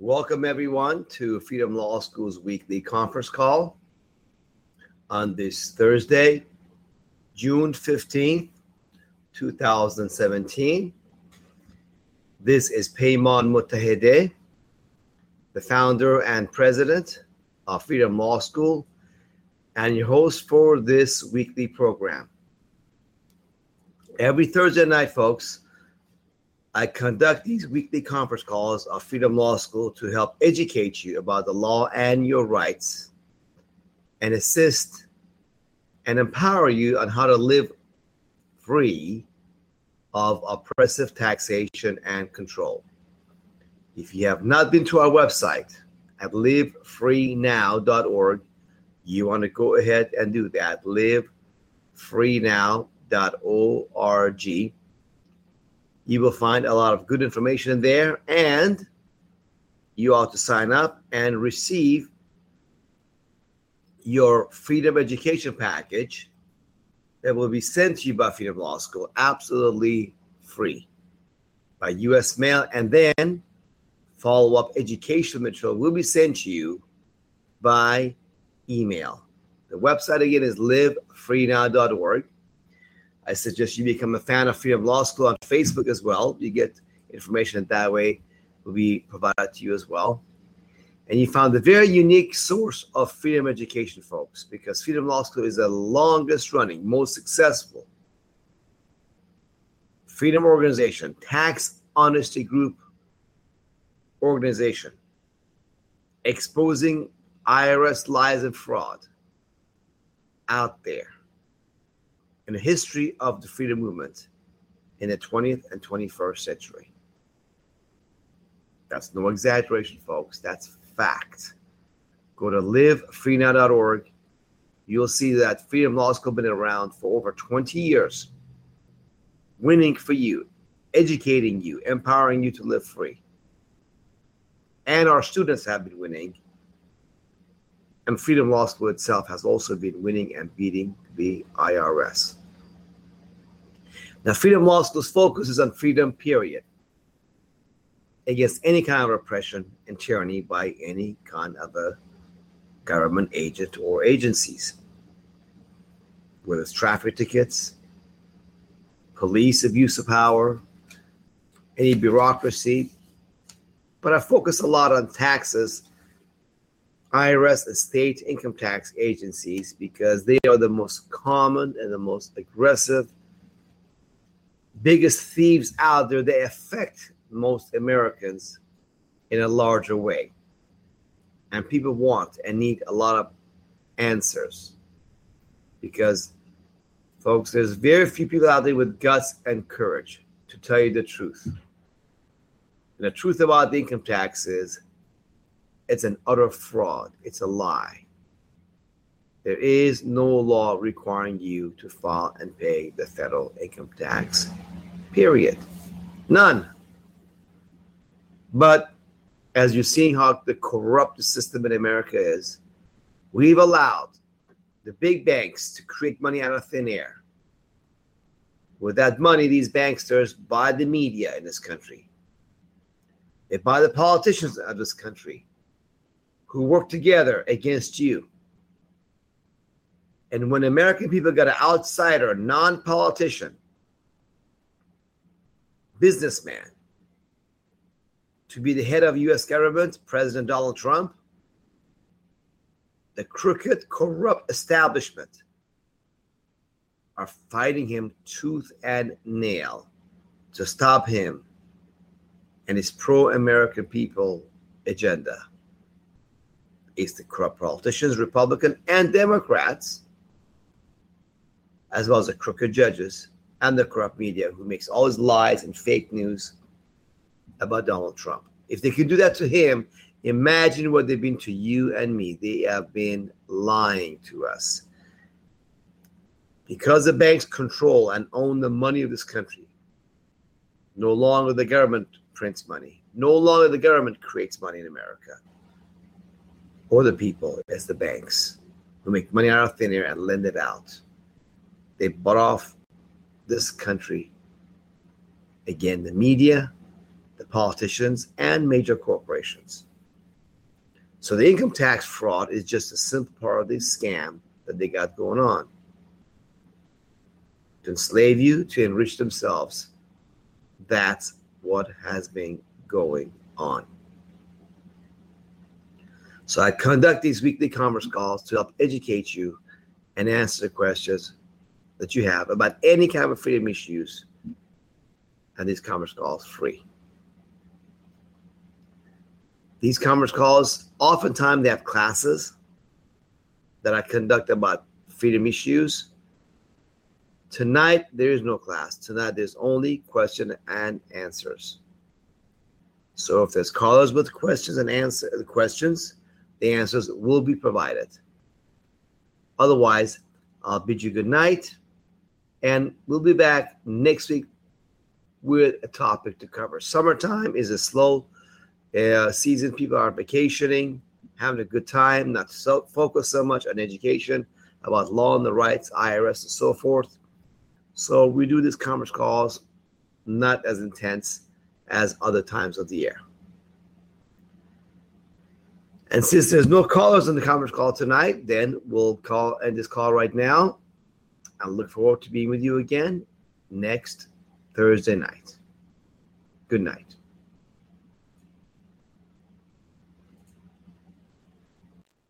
Welcome, everyone, to Freedom Law School's weekly conference call on this Thursday, June 15th, 2017. This is Payman Mutahide, the founder and president of Freedom Law School, and your host for this weekly program. Every Thursday night, folks, I conduct these weekly conference calls of Freedom Law School to help educate you about the law and your rights and assist and empower you on how to live free of oppressive taxation and control. If you have not been to our website at livefreenow.org, you want to go ahead and do that, livefreenow.org. You will find a lot of good information there, and you ought to sign up and receive your Freedom Education package that will be sent to you by Freedom Law School absolutely free by U.S. mail, and then follow-up educational material will be sent to you by email. The website again is livefreenow.org. I suggest you become a fan of Freedom Law School on Facebook as well. You get information that way will be provided to you as well. And you found a very unique source of freedom education, folks, because Freedom Law School is the longest running, most successful freedom organization, tax honesty group organization, exposing IRS lies and fraud out there in the history of the freedom movement in the 20th and 21st century. That's no exaggeration, folks. That's fact. Go to livefreenow.org. You'll see that Freedom Law School has been around for over 20 years, winning for you, educating you, empowering you to live free. And our students have been winning. And Freedom Law School itself has also been winning and beating the IRS. Now, Freedom Law School's focus is on freedom, period, against any kind of oppression and tyranny by any kind of a government agent or agencies, whether it's traffic tickets, police abuse of power, any bureaucracy. But I focus a lot on taxes, IRS and state income tax agencies, because they are the most common and the most aggressive, biggest thieves out there. They affect most Americans in a larger way. And people want and need a lot of answers. Because, folks, there's very few people out there with guts and courage to tell you the truth. And the truth about the income tax is it's an utter fraud. It's a lie. There is no law requiring you to file and pay the federal income tax, period. None. But as you're seeing how the corrupt system in America is, we've allowed the big banks to create money out of thin air. With that money, these banksters buy the media in this country. They buy the politicians of this country who work together against you. And when American people got an outsider, non-politician, businessman, to be the head of U.S. government, President Donald Trump, the crooked, corrupt establishment are fighting him tooth and nail to stop him and his pro-American people agenda. It's the corrupt politicians, Republican and Democrats, as well as the crooked judges and the corrupt media who makes all his lies and fake news about Donald Trump. If they can do that to him, imagine what they've been to you and me. They have been lying to us. Because the banks control and own the money of this country, no longer the government prints money. No longer the government creates money in America. Or the people, as the banks, who make money out of thin air and lend it out. They bought off this country. Again, the media, the politicians, and major corporations. So the income tax fraud is just a simple part of the scam that they got going on to enslave you, to enrich themselves. That's what has been going on. So I conduct these weekly commerce calls to help educate you and answer the questions that you have about any kind of freedom issues. And these commerce calls free. These commerce calls, oftentimes they have classes that I conduct about freedom issues. Tonight, there is no class. Tonight, there's only question and answers. So if there's callers with questions and the answers will be provided. Otherwise, I'll bid you good night, and we'll be back next week with a topic to cover. Summertime is a slow season. People are vacationing, having a good time, not so focus so much on education about law and the rights, IRS, and so forth. So we do these commerce calls not as intense as other times of the year. And since there's no callers on the conference call tonight, then we'll end this call right now. I look forward to being with you again next Thursday night. Good night.